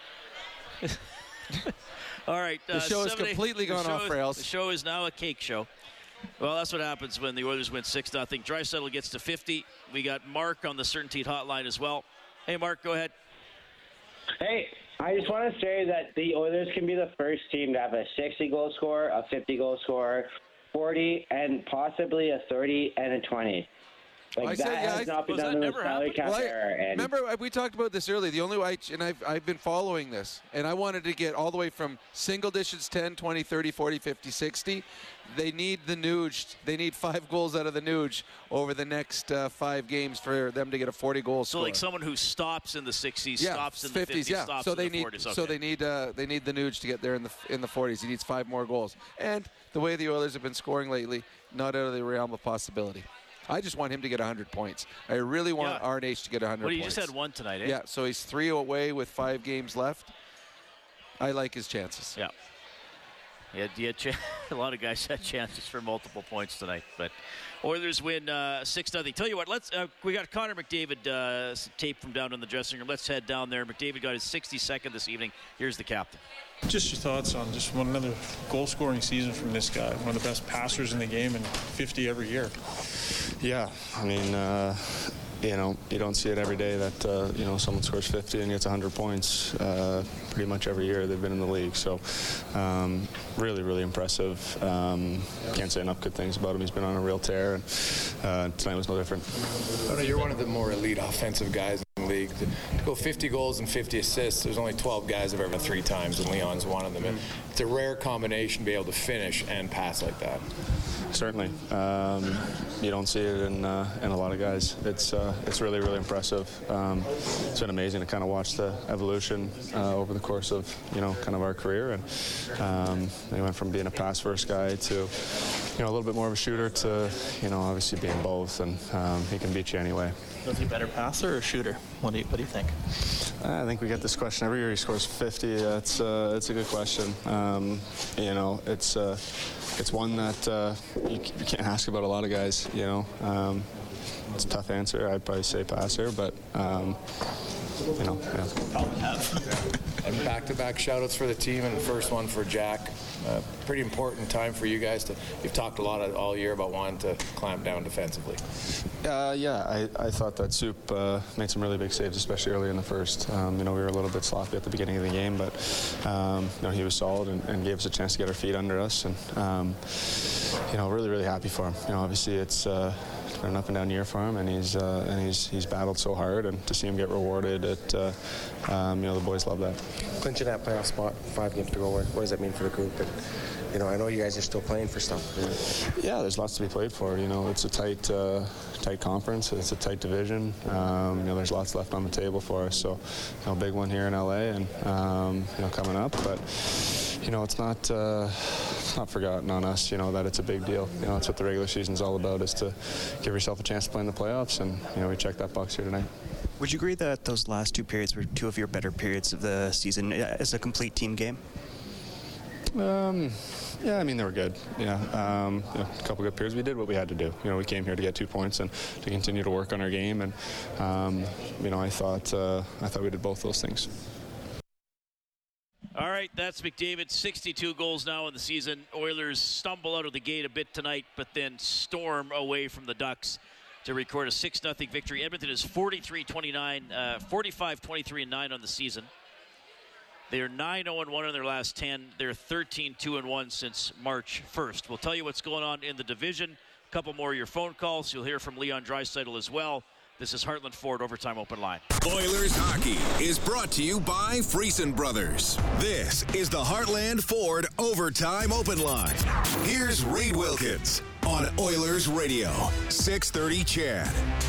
All right. The uh, show has completely gone off is, rails. The show is now a cake show. Well, that's what happens when the Oilers win six nothing. Draisaitl gets to fifty. We got Mark on the Certainty hotline as well. Hey, Mark, go ahead. Hey, I just want to say that the Oilers can be the first team to have a sixty-goal scorer, a fifty-goal scorer, forty, and possibly a thirty and a twenty. Like, I that said, yeah, has I, not been done in the salary cap well, I, era. And remember, we talked about this earlier. The only way, I, and I've, I've been following this, and I wanted to get all the way from single digits, ten, twenty, thirty, forty, fifty, sixty. They need the Nuge. They need five goals out of the Nuge over the next uh, five games for them to get a forty-goal So, score. like someone who stops in the sixties, yeah, stops in fifties, the fifties, yeah. stops so in they the need, forties. Okay. So they need, uh, they need the Nuge to get there in the in the forties. He needs five more goals. And the way the Oilers have been scoring lately, not out of the realm of possibility. I just want him to get one hundred points. I really want Yeah. R N H to get one hundred Well, you points. just had one tonight, eh? Yeah, so he's three away with five games left. I like his chances. Yeah. He had, he had ch- a lot of guys had chances for multiple points tonight, but Oilers win uh, six nothing. Tell you what, let's uh, we got Connor McDavid uh, tape from down in the dressing room. Let's head down there. McDavid got his sixty-second this evening. Here's the captain. Just your thoughts on just one another goal-scoring season from this guy, one of the best passers in the game, and fifty every year. Yeah, I mean, uh, you know, you don't see it every day that uh, you know someone scores fifty and gets one hundred points. Uh, pretty much every year they've been in the league, so um, really, really impressive. Um, can't say enough good things about him. He's been on a real tear, and uh, tonight was no different. You're one of the more elite offensive guys in the league. to, to go fifty goals and fifty assists, there's only twelve guys that have ever three times, and Leon's one of them. Mm-hmm. It's a rare combination to be able to finish and pass like that. Certainly, um, you don't see it in uh, in a lot of guys. It's uh, it's really really impressive. Um, it's been amazing to kind of watch the evolution uh, over the course of you know kind of our career, and um, he went from being a pass first guy to you know a little bit more of a shooter to you know obviously being both, and um, he can beat you anyway. Was he a better passer or shooter? What do you what do you think? I think we get this question every year. He scores fifty. That's uh, it's a good question. Um, you know, it's uh, it's one that uh, you, you can't ask about a lot of guys. You know, um, it's a tough answer. I'd probably say passer, but um, you know, yeah. Probably have. And back-to-back shout-outs for the team, and the first one for Jack. Uh, pretty important time for you guys to. You've talked a lot of, all year about wanting to clamp down defensively. Uh, yeah, I, I thought that Soup uh, made some really big saves, especially early in the first. Um, you know, we were a little bit sloppy at the beginning of the game, but um, you know, he was solid and, and gave us a chance to get our feet under us, and um, you know, really, really happy for him. You know, obviously it's. Uh, been an up and down year for him, and he's uh, and he's he's battled so hard, and to see him get rewarded, it uh, um, you know the boys love that. Clinching that playoff spot, five games to go. What does that mean for the group? And, you know, I know you guys are still playing for stuff. Yeah, there's lots to be played for. You know, it's a tight, uh, tight conference. It's a tight division. Um, you know, there's lots left on the table for us. So, you know, big one here in L A, and um, you know, coming up. But you know, it's not uh, it's not forgotten on us. You know that it's a big deal. You know, it's what the regular season's all about, is to give yourself a chance to play in the playoffs, and you know, we checked that box here tonight. Would you agree that those last two periods were two of your better periods of the season as a complete team game? Um, yeah, I mean, they were good. Yeah, um, you know, a couple good periods. We did what we had to do. You know, we came here to get two points and to continue to work on our game. And um, you know, I thought uh, I thought we did both those things. All right, that's McDavid. sixty-two goals now in the season. Oilers stumble out of the gate a bit tonight, but then storm away from the Ducks to record a six nothing victory. Edmonton is forty-three twenty-nine, uh, forty-five twenty-three and nine on the season. They are nine oh and one in their last ten. They're thirteen two and one since March first. We'll tell you what's going on in the division. A couple more of your phone calls. You'll hear from Leon Draisaitl as well. This is Heartland Ford Overtime Open Line. Oilers hockey is brought to you by Friesen Brothers. This is the Heartland Ford Overtime Open Line. Here's Reed Wilkins on Oilers Radio, six thirty C H E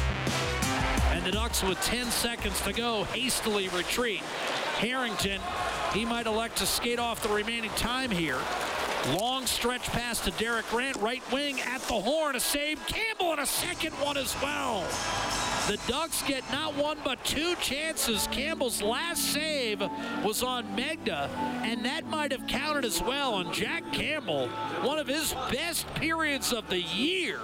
D. And the Ducks, with ten seconds to go, hastily retreat. Harrington, he might elect to skate off the remaining time here. Long stretch pass to Derek Grant, right wing at the horn, a save. Campbell and a second one as well. The Ducks get not one but two chances. Campbell's last save was on Megna, and that might have counted as well. And Jack Campbell, one of his best periods of the year.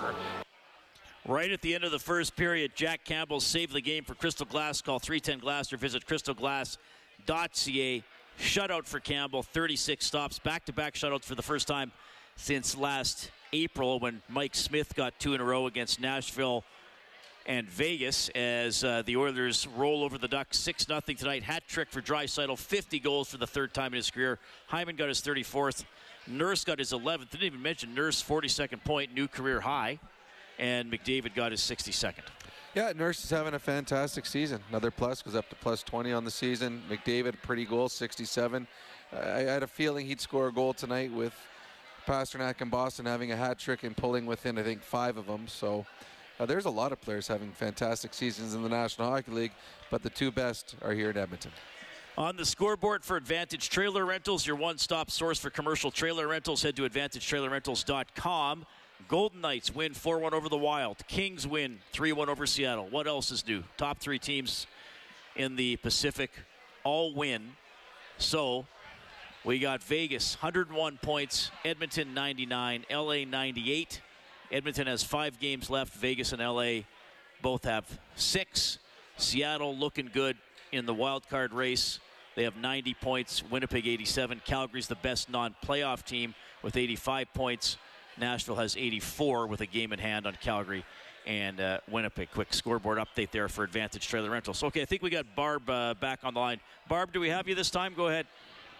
Right at the end of the first period, Jack Campbell saved the game for Crystal Glass. Call three ten Glass or visit crystal glass dot c a. Shutout for Campbell, thirty-six stops, back-to-back shutouts for the first time since last April when Mike Smith got two in a row against Nashville and Vegas, as uh, the Oilers roll over the Ducks six nothing tonight. Hat trick for Draisaitl, fifty goals for the third time in his career. Hyman got his thirty-fourth. Nurse got his eleventh. Didn't even mention Nurse, forty-second point, new career high. And McDavid got his sixty-second. Yeah, Nurse is having a fantastic season. Another plus, goes up to plus twenty on the season. McDavid, pretty goal, sixty-seven. Uh, I had a feeling he'd score a goal tonight with Pasternak and Boston having a hat trick and pulling within, I think, five of them. So uh, there's a lot of players having fantastic seasons in the National Hockey League, but the two best are here in Edmonton. On the scoreboard for Advantage Trailer Rentals, your one-stop source for commercial trailer rentals. Head to advantage trailer rentals dot com. Golden Knights win four one over the Wild. Kings win three one over Seattle. What else is new? Top three teams in the Pacific all win. So we got Vegas, one hundred one points. Edmonton, ninety-nine. L A, ninety-eight. Edmonton has five games left. Vegas and L A both have six. Seattle looking good in the wild card race. They have ninety points. Winnipeg, eighty-seven. Calgary's the best non-playoff team with eighty-five points. Nashville has eighty-four with a game in hand on Calgary and uh, Winnipeg. Quick scoreboard update there for Advantage Trailer Rentals. Okay, I think we got Barb uh, back on the line. Barb, do we have you this time? Go ahead.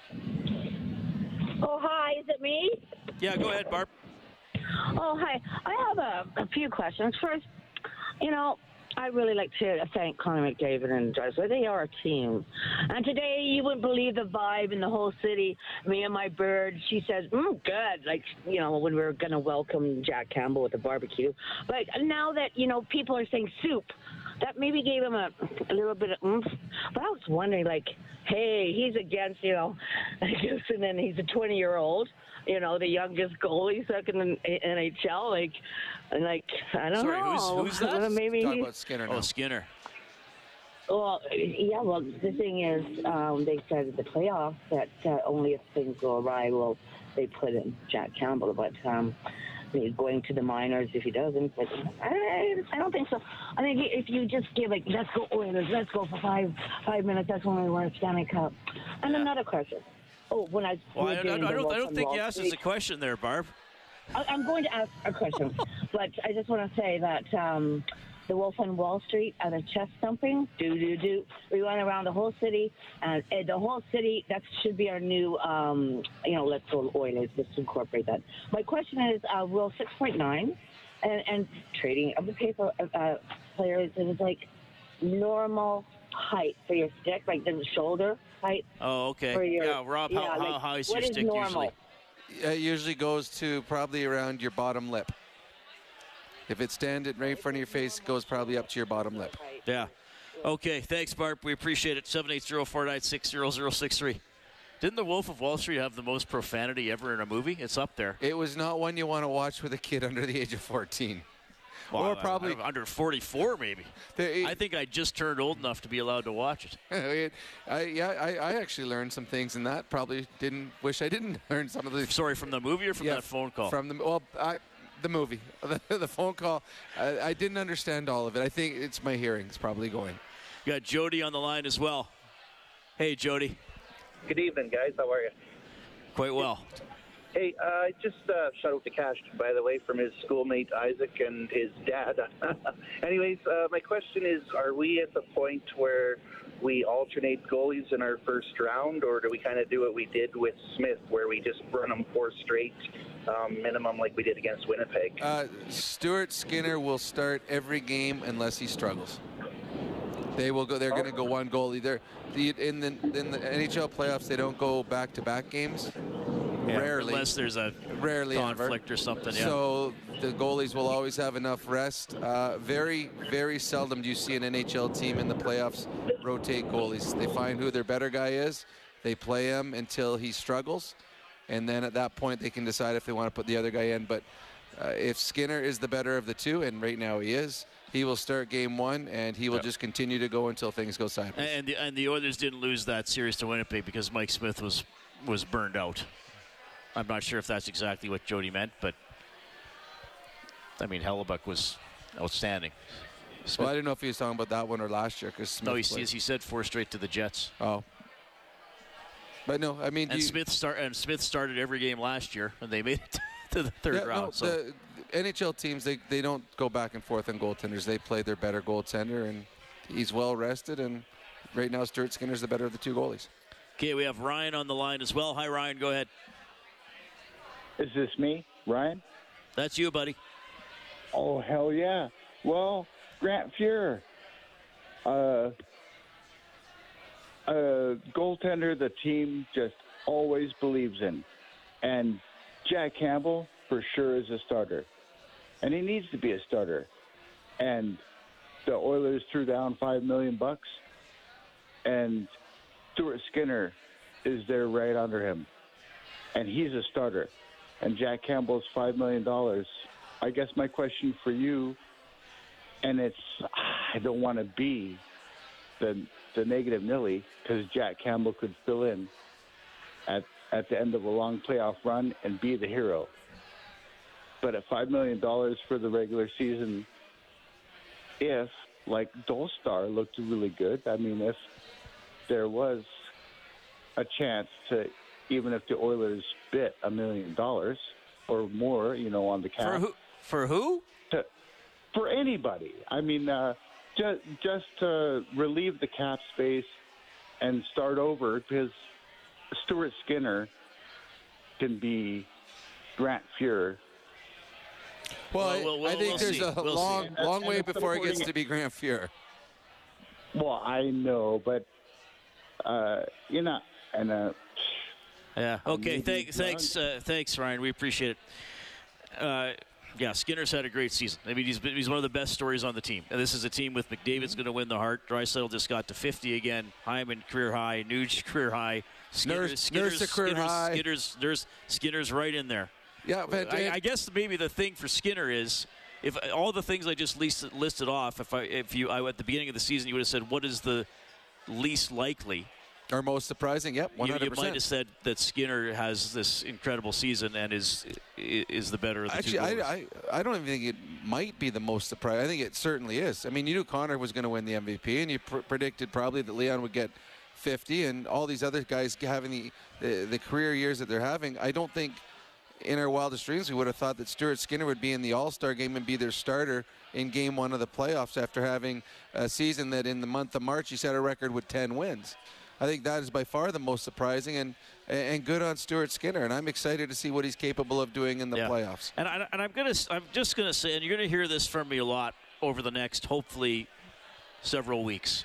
Oh, hi. Is it me? Yeah, go ahead, Barb. Oh, hi. I have a, a few questions. First, you know, I really like to thank Connor McDavid and Drysdale. They are a team. And today, you wouldn't believe the vibe in the whole city. Me and my bird, she says, mm, good. Like, you know, when we were going to welcome Jack Campbell with the barbecue. But now that, you know, people are saying soup, that maybe gave him a, a little bit of oomph. But I was wondering, like, hey, he's against, you know, and then he's a twenty-year-old. You know, the youngest goalie second in N H L. Like, and like I don't Sorry, know. who's, who's that? Maybe Talk he's, about Skinner now. Oh, Skinner. Well, yeah. Well, the thing is, um, they said at the playoffs that uh, only if things go awry will they put in Jack Campbell. But um, he's going to the minors if he doesn't. But I, I don't think so. I think if you just give like, let's go Oilers, let's go for five five minutes. That's when we won a Stanley Cup. And yeah. Another question. Oh, when I well, I, I, I don't, I don't think you asked us a question there, Barb. I, I'm going to ask a question, but I just want to say that um, the Wolf on Wall Street and the chest thumping, do do do. We went around the whole city, and uh, the whole city. That should be our new, um, you know, let's go Oilers. Let's incorporate that. My question is, uh, will six point nine and, and trading of the paper uh, players? It was like normal height for your stick, like the shoulder height. Oh, okay. For your, yeah, Rob, yeah, how, like, how high is what your is stick normal? usually? It usually goes to probably around your bottom lip. If it's standing right in front of your face, it goes probably up to your bottom lip. Yeah. Okay, thanks, Barb. We appreciate it. seven eight zero, four nine six, zero zero six three. Didn't The Wolf of Wall Street have the most profanity ever in a movie? It's up there. It was not one you want to watch with a kid under the age of fourteen. Well, or probably under forty-four, maybe. The, I think I just turned old enough to be allowed to watch it. I, yeah, I, I actually learned some things in that. Probably didn't wish I didn't learn some of the. Sorry, from the movie or from yeah, that phone call? From the well, I, the movie, the, the phone call. I, I didn't understand all of it. I think it's my hearing's probably going. You got Jody on the line as well. Hey, Jody. Good evening, guys. How are you? Quite well. Hey, uh, just uh, shout out to Cash, by the way, from his schoolmate Isaac and his dad. Anyways, uh, my question is, are we at the point where we alternate goalies in our first round, or do we kind of do what we did with Smith, where we just run them four straight um, minimum like we did against Winnipeg? Uh, Stuart Skinner will start every game unless he struggles. They will go. They're going to go one goalie. They're the, in the in the N H L playoffs. They don't go back-to-back games. Yeah, rarely, unless there's a rarely conflict ever. or something. Yeah. So the goalies will always have enough rest. Uh, very, very seldom do you see an N H L team in the playoffs rotate goalies. They find who their better guy is. They play him until he struggles, and then at that point they can decide if they want to put the other guy in. But uh, if Skinner is the better of the two, and right now he is, he will start game one, and he will yeah. just continue to go until things go sideways. And the, and the Oilers didn't lose that series to Winnipeg because Mike Smith was was burned out. I'm not sure if that's exactly what Jody meant, but I mean, Hellebuck was outstanding. Smith. Well, I didn't know if he was talking about that one or last year. Cause Smith no, he, he said four straight to the Jets. Oh. But no, I mean, and you, Smith start and Smith started every game last year, and they made it to the third yeah, round. No, so the N H L teams, they they don't go back and forth on goaltenders. They play their better goaltender, and he's well rested. And right now, Stuart Skinner's the better of the two goalies. Okay, we have Ryan on the line as well. Hi, Ryan. Go ahead. Is this me, Ryan? That's you, buddy. Oh, hell yeah. Well, Grant Fuhr, uh, a goaltender the team just always believes in. And Jack Campbell, for sure, is a starter. And he needs to be a starter. And the Oilers threw down five million bucks, and Stuart Skinner is there right under him. And he's a starter. And Jack Campbell's five million dollars. I guess my question for you, and it's, I don't want to be the the negative Nilly, because Jack Campbell could fill in at, at the end of a long playoff run and be the hero. But at five million dollars for the regular season, if, like Dolstar looked really good, I mean, if there was a chance to, even if the Oilers bit a million dollars or more, you know, on the cap. For who? For who? To, for anybody. I mean, uh, just just to relieve the cap space and start over, because Stuart Skinner can be Grant Fuhr. Well, Well, I, we'll- I we'll- think we'll there's see. a We'll long, see. long And way instead of before it gets putting to be Grand Fuhr. Well, I know, but uh, you know, and uh, Yeah. Okay. maybe Thank, drunk. thanks. Uh, thanks, Ryan. We appreciate it. Uh, yeah, Skinner's had a great season. I mean, he's been, he's one of the best stories on the team. And this is a team with McDavid's going to win the Hart. Draisaitl just got to fifty again. Hyman career high. Nuge career high. Skinner, Nurse- Skinner's, Nurse a career Skinner's, high. Skinner's, Skinner's, Skinner's right in there. Yeah, but I, I guess maybe the thing for Skinner is, if all the things I just listed, listed off, if I, if you, I, at the beginning of the season, you would have said, what is the least likely? Or most surprising, yep, one You, hundred you percent. might have said that Skinner has this incredible season and is is the better of the Actually, two goalers. I, I, I don't even think it might be the most surprising. I think it certainly is. I mean, you knew Connor was going to win the M V P, and you pr- predicted probably that Leon would get fifty, and all these other guys having the, the, the career years that they're having. I don't think in our wildest dreams we would have thought that Stuart Skinner would be in the All-Star game and be their starter in game one of the playoffs after having a season that in the month of March he set a record with ten wins. I think that is by far the most surprising, and and good on Stuart Skinner, and I'm excited to see what he's capable of doing in the Yeah. playoffs. And, I, and I'm gonna, I'm just gonna say, and you're gonna hear this from me a lot over the next, hopefully, several weeks.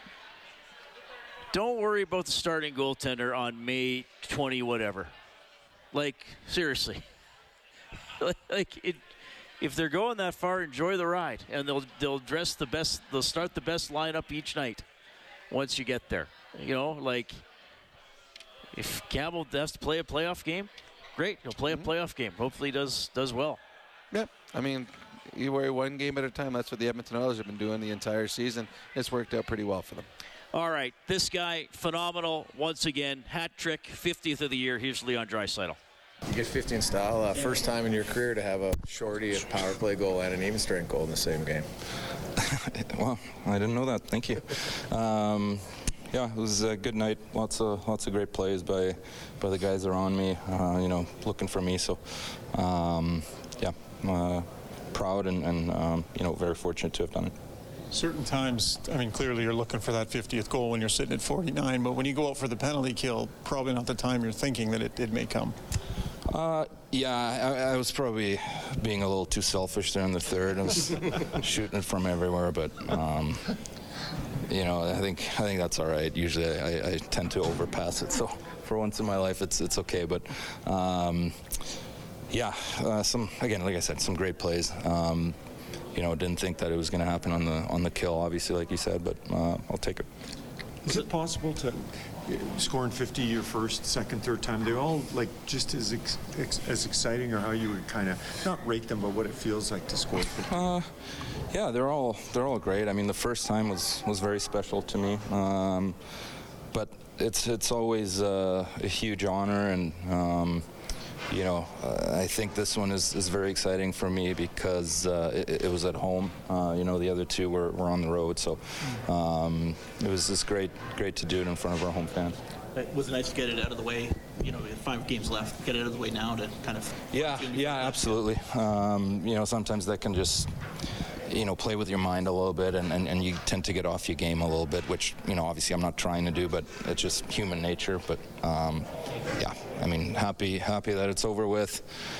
Don't worry about the starting goaltender on May twentieth, whatever. Like seriously, like it. If they're going that far, enjoy the ride, and they'll they'll dress the best. They'll start the best lineup each night. Once you get there, you know, like if Campbell has to play a playoff game, great, he'll play Mm-hmm. a playoff game. Hopefully, he does does well. Yep. I mean, you worry one game at a time. That's what the Edmonton Oilers have been doing the entire season. It's worked out pretty well for them. All right, this guy, phenomenal once again, hat trick, fiftieth of the year. Here's Leon Draisaitl. You get fifty in style. Uh, first time in your career to have a shorty, a power play goal, and an even strength goal in the same game. Well, I didn't know that. Thank you. Um, yeah, it was a good night. Lots of lots of great plays by by the guys around me. Uh, you know, looking for me. So, um, yeah, I'm uh, proud and, and um, you know, very fortunate to have done it. Certain times, I mean, clearly you're looking for that fiftieth goal when you're sitting at forty-nine, but when you go out for the penalty kill, probably not the time you're thinking that it, it may come. Uh, yeah, I, I was probably being a little too selfish there in the third. I was shooting it from everywhere, but um, you know, I think I think that's all right. Usually, I, I tend to overpass it, so for once in my life, it's it's okay. But um, yeah, uh, some again, like I said, some great plays. Um, you know, didn't think that it was going to happen on the on the kill, obviously, like you said, but uh, I'll take it. Is it possible to scoring fifty your first, second, third time? They're all like just as ex, ex, as exciting, or how you would kind of not rate them, but what it feels like to score fifty? Uh, yeah, they're all they're all great. I mean, the first time was was very special to me, um, but it's it's always uh, a huge honor, and um, you know, uh, I think this one is, is very exciting for me because uh, it, it was at home. Uh, you know, the other two were, were on the road, so um, it was just great great to do it in front of our home fans. It was nice to get it out of the way. You know, we have five games left. Get it out of the way now to kind of. Yeah, yeah, absolutely. Um, you know, sometimes that can just, you know, play with your mind a little bit, and, and, and you tend to get off your game a little bit, which, you know, obviously I'm not trying to do, but it's just human nature. But, um, yeah, I mean, happy happy that it's over with.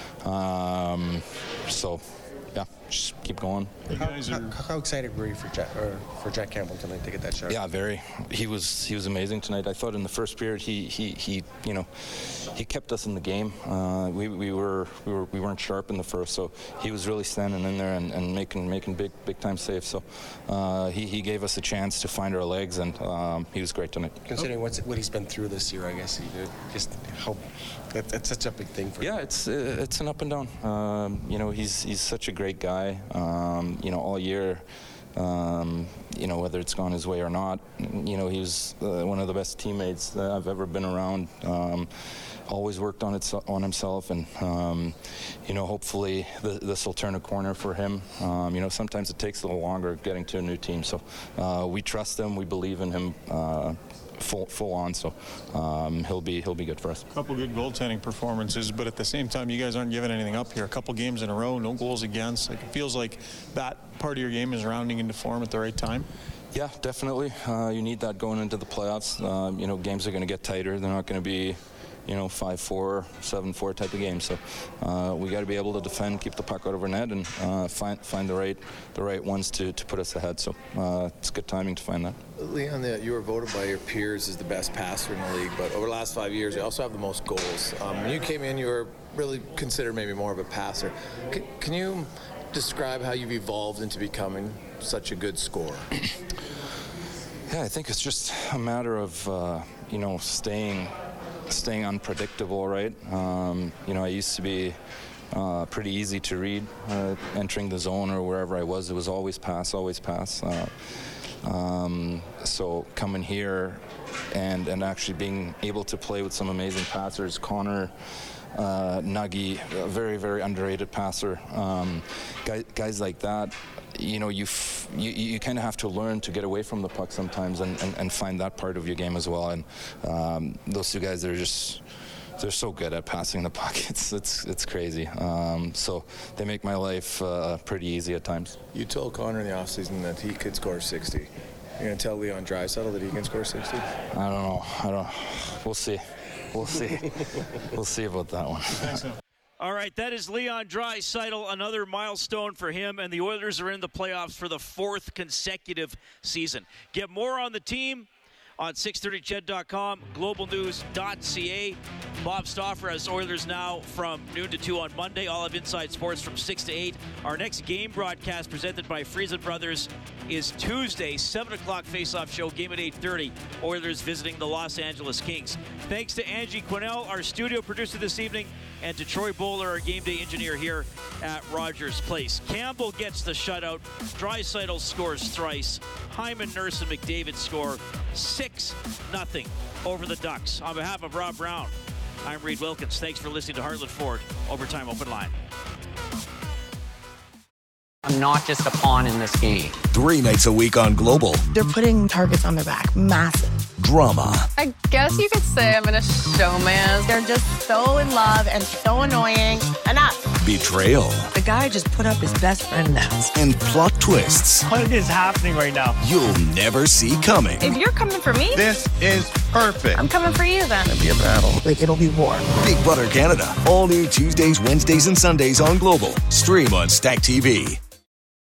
Um, so, yeah, just keep going. How, how, how excited were you for Jack, or for Jack Campbell tonight to get that shot? Yeah, very. He was he was amazing tonight. I thought in the first period he he, he you know he kept us in the game. Uh, we we were we were we weren't sharp in the first, so he was really standing in there and, and making making big big time saves. So uh, he he gave us a chance to find our legs, and um, he was great tonight. Considering what's, what he's been through this year, I guess he did just how that, that's such a big thing for him. Yeah, it's it's an up and down. Um, you know, he's he's such a great guy. Um, you know, all year. Um, you know, whether it's gone his way or not, you know, he was uh, one of the best teammates that I've ever been around. Um, always worked on it on himself, and um, you know, hopefully th this will turn a corner for him. Um, you know, sometimes it takes a little longer getting to a new team, so uh, we trust him, we believe in him. Uh, Full, full on, so um, he'll be he'll be good for us. A couple good goaltending performances, but at the same time, you guys aren't giving anything up here. A couple games in a row, no goals against. Like, it feels like that part of your game is rounding into form at the right time. Yeah, definitely. Uh, you need that going into the playoffs. Um, you know, games are going to get tighter. They're not going to be, you know, five four, seven four type of game. So uh, we got to be able to defend, keep the puck out of our net, and uh, find find the right the right ones to, to put us ahead. So uh, it's good timing to find that. Leon, you were voted by your peers as the best passer in the league, but over the last five years, you also have the most goals. Um, when you came in, you were really considered maybe more of a passer. Can, can you describe how you've evolved into becoming such a good scorer? Yeah, I think it's just a matter of uh, you know staying staying unpredictable, right? Um, you know, I used to be uh, pretty easy to read uh, entering the zone or wherever I was. It was always pass, always pass. Uh, um, so coming here and and actually being able to play with some amazing passers, Connor. Uh, Nuggy, a very, very underrated passer. Um, guys, guys like that, you know, you f- you, you kind of have to learn to get away from the puck sometimes and, and, and find that part of your game as well. And um, those two guys, they're just they're so good at passing the puck. It's it's it's crazy. Um, so they make my life uh, pretty easy at times. You told Connor in the offseason that he could score sixty. You're going to tell Leon Draisaitl that he can score sixty? I don't know. I don't. We'll see. We'll see. We'll see about that one. All right, that is Leon Draisaitl, another milestone for him, and the Oilers are in the playoffs for the fourth consecutive season. Get more on the team on six thirty C H E D dot com, global news dot c a. Bob Stauffer has Oilers now from noon to two on Monday. All of Inside Sports from six to eight. Our next game broadcast presented by Friesen Brothers is Tuesday, seven o'clock face-off show, game at eight thirty. Oilers visiting the Los Angeles Kings. Thanks to Angie Quinnell, our studio producer this evening, and to Troy Bowler, our game day engineer here at Rogers Place. Campbell gets the shutout. Draisaitl scores thrice. Hyman, Nurse, and McDavid score six nothing over the Ducks. On behalf of Rob Brown, I'm Reed Wilkins. Thanks for listening to Heartland Ford Overtime Open Line. I'm not just a pawn in this game. Three nights a week on Global. They're putting targets on their back. Massive. Drama. I guess you could say I'm in a showman. They're just so in love and so annoying. Enough. Betrayal. The guy just put up his best friend now. And plot twists. What is happening right now? You'll never see coming. If you're coming for me, this is perfect. I'm coming for you then. It'll be a battle. Like, it'll be war. Big Brother Canada. All new Tuesdays, Wednesdays, and Sundays on Global. Stream on Stack T V.